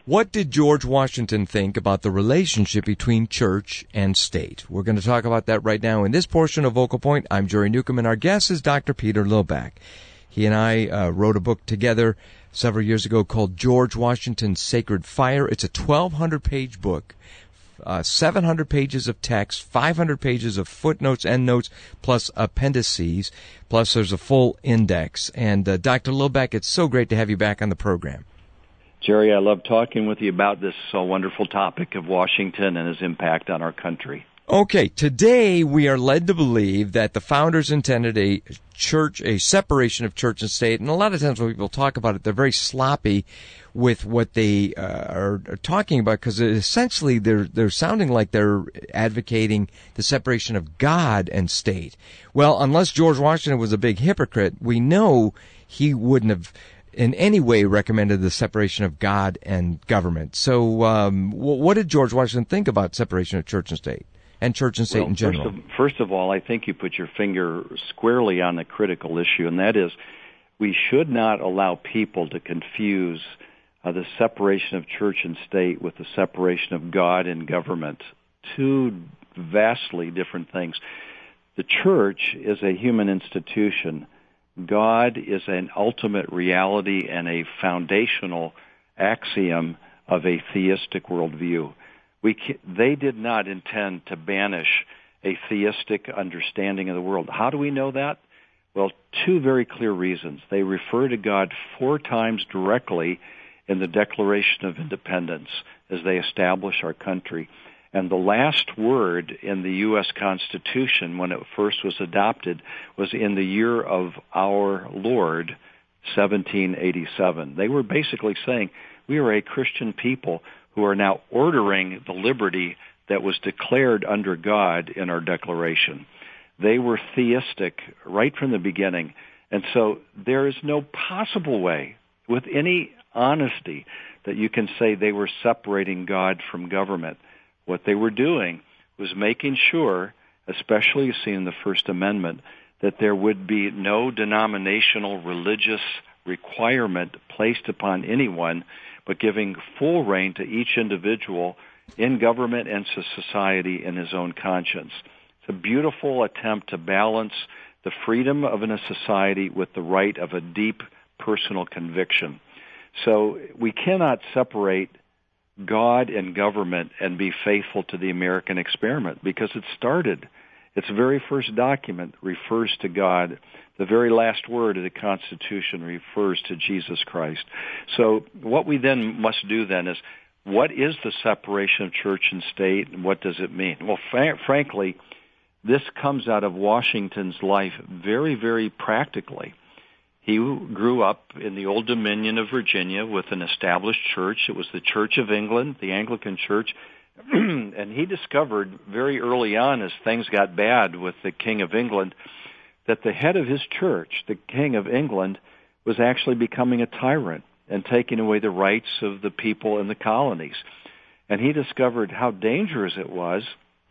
What did George Washington think about the relationship between church and state? We're going to talk about that right now in this portion of Vocal Point. I'm Jerry Newcomb, and our guest is Dr. Peter Lillback. He and I wrote a book together several years ago called George Washington's Sacred Fire. It's a 1,200-page book, 700 pages of text, 500 pages of footnotes, endnotes, plus appendices, plus there's a full index. And Dr. Lillback, it's so great to have you back on the program. Jerry, I love talking with you about this wonderful topic of Washington and his impact on our country. Okay, today we are led to believe that the founders intended a separation of church and state, and a lot of times when people talk about it, they're very sloppy with what they are talking about, because essentially they're sounding like they're advocating the separation of God and state. Well, unless George Washington was a big hypocrite, we know he wouldn't have in any way recommended the separation of God and government. So what did George Washington think about separation of church and state, and church and state in general? First of all, I think you put your finger squarely on the critical issue, and that is we should not allow people to confuse the separation of church and state with the separation of God and government. Two vastly different things. The church is a human institution. God is an ultimate reality and a foundational axiom of a theistic worldview. They did not intend to banish a theistic understanding of the world. How do we know that? Well, two very clear reasons. They refer to God 4 times directly in the Declaration of Independence as they establish our country. And the last word in the U.S. Constitution when it first was adopted was in the year of our Lord, 1787. They were basically saying, we are a Christian people who are now ordering the liberty that was declared under God in our Declaration. They were theistic right from the beginning. And so there is no possible way, with any honesty, that you can say they were separating God from government. What they were doing was making sure, especially you see in the First Amendment, that there would be no denominational religious requirement placed upon anyone, but giving full reign to each individual in government and to society in his own conscience. It's a beautiful attempt to balance the freedom of a society with the right of a deep personal conviction. So we cannot separate God and government and be faithful to the American experiment, because it started. Its very first document refers to God. The very last word of the Constitution refers to Jesus Christ. So what we then must do then is, what is the separation of church and state, and what does it mean? Well, frankly, this comes out of Washington's life very, very practically. He grew up in the Old Dominion of Virginia with an established church. It was the Church of England, the Anglican Church. And he discovered very early on, as things got bad with the King of England, that the head of his church, the King of England, was actually becoming a tyrant and taking away the rights of the people in the colonies. And he discovered how dangerous it was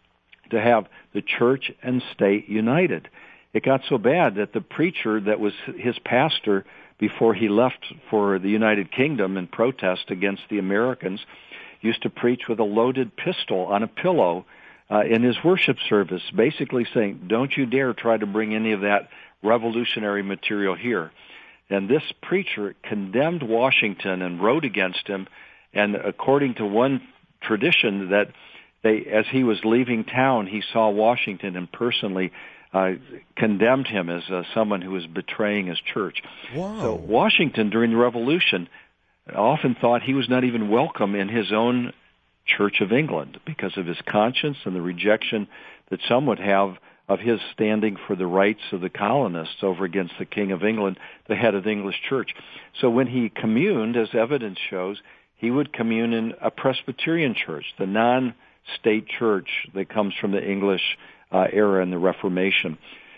to have the church and state united. It got so bad that the preacher that was his pastor before he left for the United Kingdom in protest against the Americans used to preach with a loaded pistol on a pillow in his worship service, basically saying, don't you dare try to bring any of that revolutionary material here. And this preacher condemned Washington and wrote against him, and according to one tradition, that as he was leaving town, he saw Washington and personally condemned him as someone who was betraying his church. Wow. So Washington, during the Revolution, often thought he was not even welcome in his own Church of England because of his conscience and the rejection that some would have of his standing for the rights of the colonists over against the King of England, the head of the English church. So when he communed, as evidence shows, he would commune in a Presbyterian church, the non-state church that comes from the English era in the Reformation.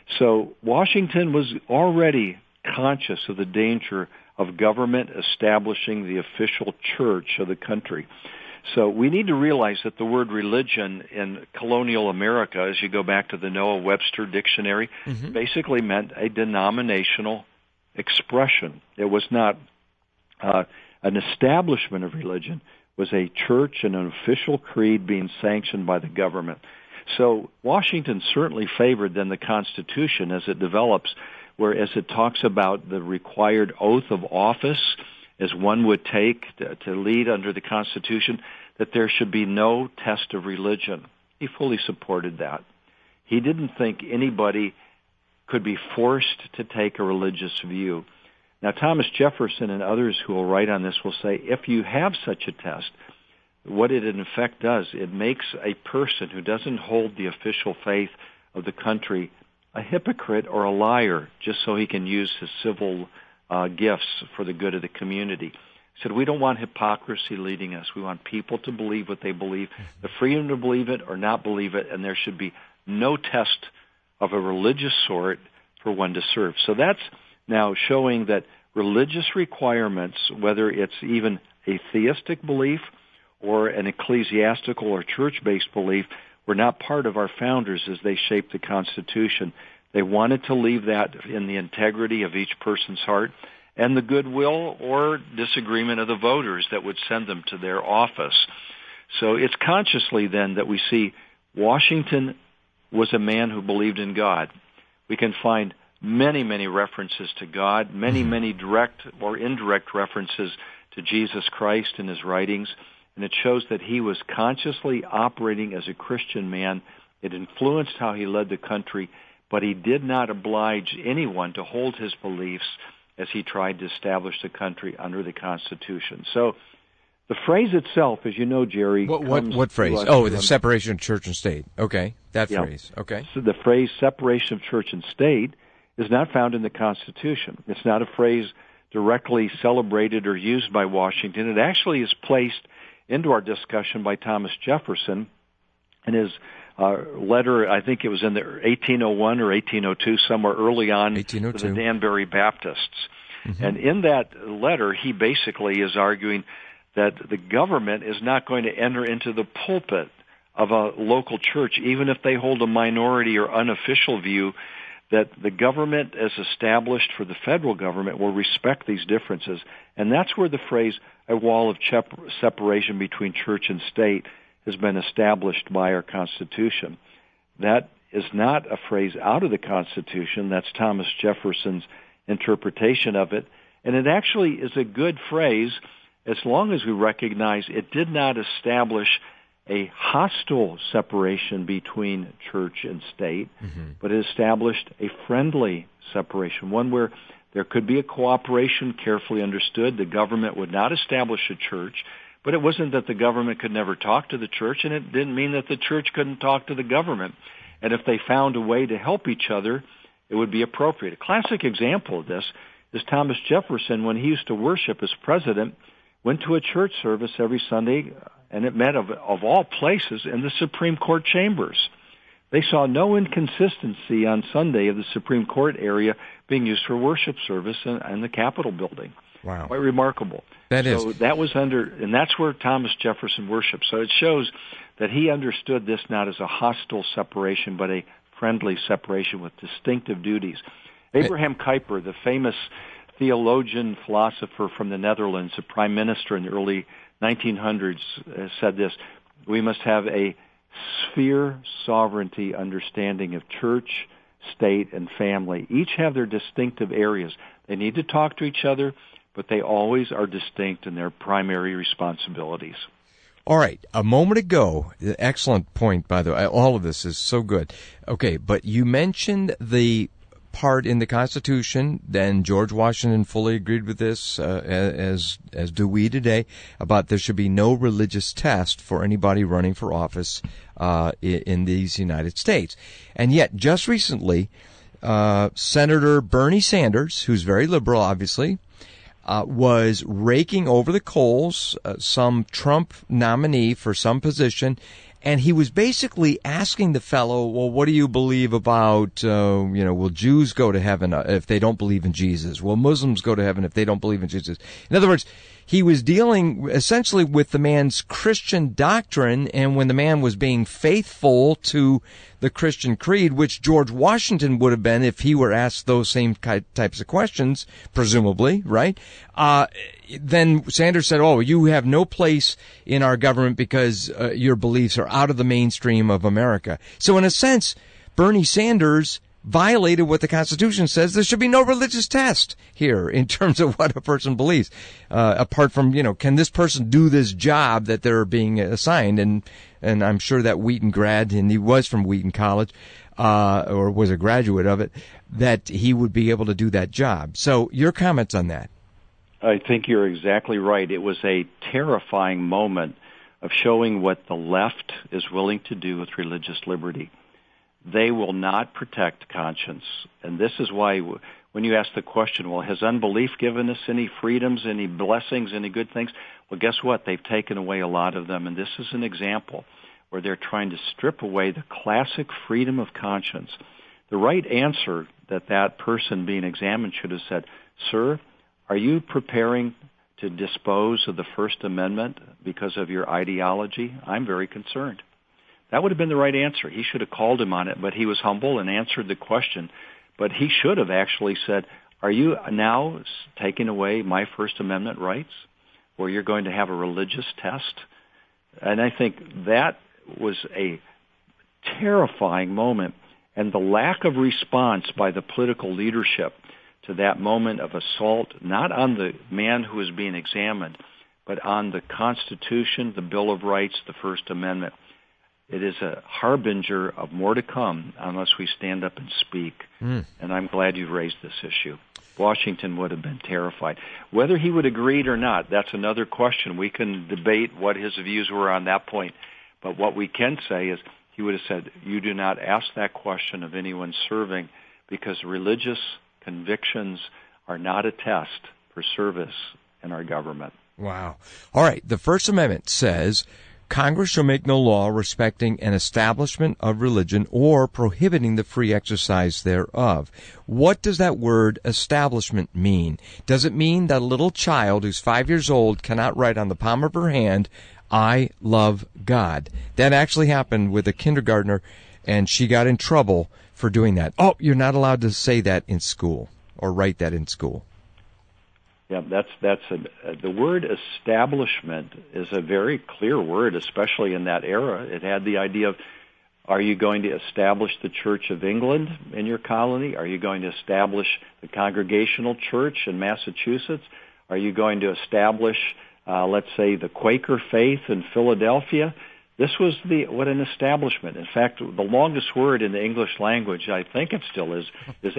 So Washington was already conscious of the danger of government establishing the official church of the country. So we need to realize that the word religion in colonial America, as you go back to the Noah Webster Dictionary, basically meant a denominational expression. It was not an establishment of religion was a church and an official creed being sanctioned by the government. So Washington certainly favored then the Constitution as it develops, whereas it talks about the required oath of office as one would take to lead under the Constitution, that there should be no test of religion. He fully supported that. He didn't think anybody could be forced to take a religious view. Now, Thomas Jefferson and others who will write on this will say, if you have such a test, what it in effect does, it makes a person who doesn't hold the official faith of the country a hypocrite or a liar, just so he can use his civil gifts for the good of the community. He said, we don't want hypocrisy leading us. We want people to believe what they believe, the freedom to believe it or not believe it, and there should be no test of a religious sort for one to serve. So that's now showing that religious requirements, whether it's even a theistic belief or an ecclesiastical or church-based belief, were not part of our founders as they shaped the Constitution. They wanted to leave that in the integrity of each person's heart and the goodwill or disagreement of the voters that would send them to their office. So it's consciously then that we see Washington was a man who believed in God. We can find many, many references to God, many direct or indirect references to Jesus Christ in his writings, and it shows that he was consciously operating as a Christian man. It influenced how he led the country, but he did not oblige anyone to hold his beliefs as he tried to establish the country under the Constitution. So the phrase itself, as you know, Jerry... What phrase? Oh, the separation of church and state. Okay, that phrase. Okay. So the phrase separation of church and state is not found in the Constitution. It's not a phrase directly celebrated or used by Washington. It actually is placed into our discussion by Thomas Jefferson in his letter, I think it was in the 1801 or 1802, somewhere early on, to the Danbury Baptists. Mm-hmm. And in that letter, he basically is arguing that the government is not going to enter into the pulpit of a local church, even if they hold a minority or unofficial view, that the government as established for the federal government will respect these differences. And that's where the phrase, a wall of separation between church and state, has been established by our Constitution. That is not a phrase out of the Constitution. That's Thomas Jefferson's interpretation of it. And it actually is a good phrase as long as we recognize it did not establish a hostile separation between church and state, but it established a friendly separation, one where there could be a cooperation carefully understood. The government would not establish a church, but it wasn't that the government could never talk to the church, and it didn't mean that the church couldn't talk to the government. And if they found a way to help each other, it would be appropriate. A classic example of this is Thomas Jefferson, when he used to worship as president, went to a church service every Sunday, and it met, of all places, in the Supreme Court chambers. They saw no inconsistency on Sunday of the Supreme Court area being used for worship service in the Capitol building. Wow. Quite remarkable. So that was and that's where Thomas Jefferson worshiped. So it shows that he understood this not as a hostile separation, but a friendly separation with distinctive duties. Abraham Kuyper, the famous theologian, philosopher from the Netherlands, a prime minister in the early 1900s, said this: we must have a sphere sovereignty understanding of church, state, and family. Each have their distinctive areas. They need to talk to each other, but they always are distinct in their primary responsibilities. All right. A moment ago, excellent point, by the way. All of this is so good. Okay, but you mentioned the part in the Constitution, then George Washington fully agreed with this, as do we today, about there should be no religious test for anybody running for office in these United States. And yet, just recently, Senator Bernie Sanders, who's very liberal, obviously, was raking over the coals some Trump nominee for some position, and he was basically asking the fellow, well, what do you believe about, will Jews go to heaven if they don't believe in Jesus? Will Muslims go to heaven if they don't believe in Jesus? In other words, he was dealing essentially with the man's Christian doctrine, and when the man was being faithful to the Christian creed, which George Washington would have been if he were asked those same types of questions, presumably, right? Then Sanders said, oh, you have no place in our government because your beliefs are out of the mainstream of America. So in a sense, Bernie Sanders violated what the Constitution says. There should be no religious test here in terms of what a person believes, apart from, can this person do this job that they're being assigned? And I'm sure that Wheaton grad, and he was from Wheaton College, or was a graduate of it, that he would be able to do that job. So your comments on that? I think you're exactly right. It was a terrifying moment of showing what the left is willing to do with religious liberty. They will not protect conscience. And this is why when you ask the question, well, has unbelief given us any freedoms, any blessings, any good things? Well, guess what? They've taken away a lot of them. And this is an example where they're trying to strip away the classic freedom of conscience. The right answer that person being examined should have said, sir, are you preparing to dispose of the First Amendment because of your ideology? I'm very concerned. That would have been the right answer. He should have called him on it, but he was humble and answered the question. But he should have actually said, are you now taking away my First Amendment rights, where you're going to have a religious test? And I think that was a terrifying moment, and the lack of response by the political leadership to that moment of assault, not on the man who was being examined, but on the Constitution, the Bill of Rights, the First Amendment. It is a harbinger of more to come unless we stand up and speak. And I'm glad you raised this issue. Washington would have been terrified. Whether he would agree or not, that's another question. We can debate what his views were on that point. But what we can say is he would have said, you do not ask that question of anyone serving, because religious convictions are not a test for service in our government. Wow. All right. The First Amendment says Congress shall make no law respecting an establishment of religion or prohibiting the free exercise thereof. What does that word establishment mean? Does it mean that a little child who's 5 years old cannot write on the palm of her hand, I love God? That actually happened with a kindergartner, and she got in trouble for doing that. Oh, you're not allowed to say that in school or write that in school. Yeah, the word establishment is a very clear word, especially in that era. It had the idea of, are you going to establish the Church of England in your colony? Are you going to establish the Congregational Church in Massachusetts? Are you going to establish, let's say, the Quaker faith in Philadelphia? This was what an establishment. In fact, the longest word in the English language, I think it still is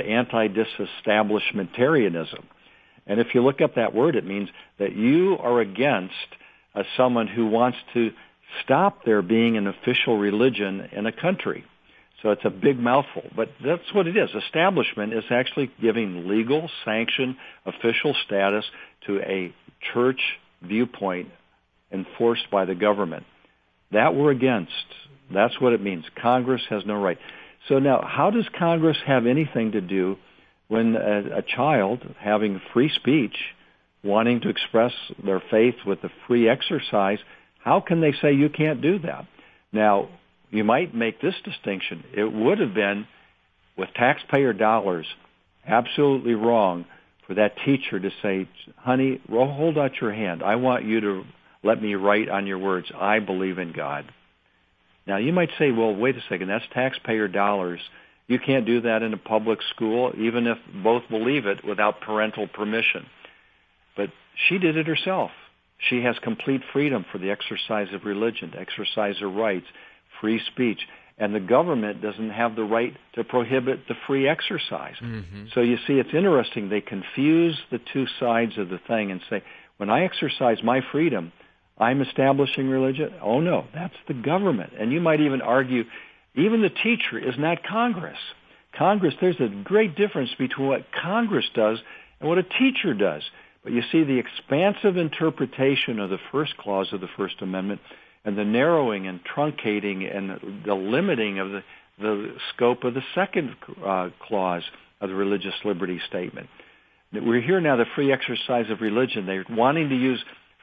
anti-disestablishmentarianism. And if you look up that word, it means that you are against someone who wants to stop there being an official religion in a country. So it's a big mouthful, but that's what it is. Establishment is actually giving legal, sanctioned, official status to a church viewpoint enforced by the government. That we're against. That's what it means. Congress has no right. So now, how does Congress have anything to do when a child having free speech, wanting to express their faith with the free exercise, how can they say you can't do that? Now, you might make this distinction. It would have been, with taxpayer dollars, absolutely wrong for that teacher to say, honey, hold out your hand. I want you to let me write on your words, I believe in God. Now, you might say, well, wait a second, that's taxpayer dollars. You can't do that in a public school, even if both believe it, without parental permission. But she did it herself. She has complete freedom for the exercise of religion, to exercise her rights, free speech. And the government doesn't have the right to prohibit the free exercise. Mm-hmm. So you see, it's interesting. They confuse the two sides of the thing and say, when I exercise my freedom, I'm establishing religion. Oh, no, that's the government. And you might even argue, even the teacher is not Congress. Congress, there's a great difference between what Congress does and what a teacher does. But you see the expansive interpretation of the first clause of the First Amendment and the narrowing and truncating and the limiting of the scope of the second clause of the religious liberty statement. We're here now, the free exercise of religion. They're wanting to use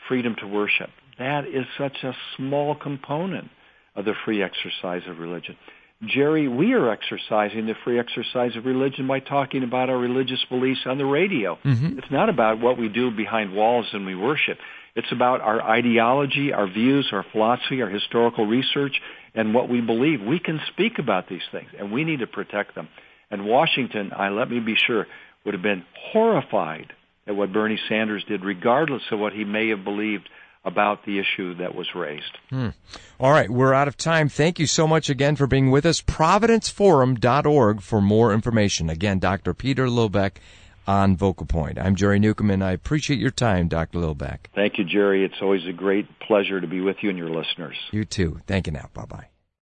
freedom to worship. That is such a small component of the free exercise of religion. Jerry, we are exercising the free exercise of religion by talking about our religious beliefs on the radio. Mm-hmm. It's not about what we do behind walls and we worship. It's about our ideology, our views, our philosophy, our historical research, and what we believe. We can speak about these things, and we need to protect them. And Washington, let me be sure, would have been horrified at what Bernie Sanders did, regardless of what he may have believed about the issue that was raised. All right, we're out of time. Thank you so much again for being with us. ProvidenceForum.org for more information. Again, Dr. Peter Lillback on Vocal Point. I'm Jerry Newcomb, and I appreciate your time, Dr. Lillback. Thank you, Jerry. It's always a great pleasure to be with you and your listeners. You too. Thank you now. Bye-bye.